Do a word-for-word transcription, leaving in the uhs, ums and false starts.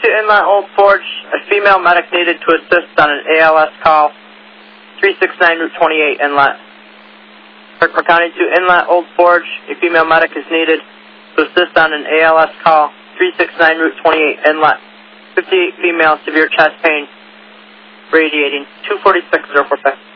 to Inlet Old Forge, a female medic needed to assist on an A L S call, three six nine Route twenty-eight Inlet. Herkimer County to Inlet Old Forge, a female medic is needed to assist on an A L S call, three six nine Route twenty-eight Inlet. fifty-eight female, severe chest pain, radiating, two forty-six, zero four five.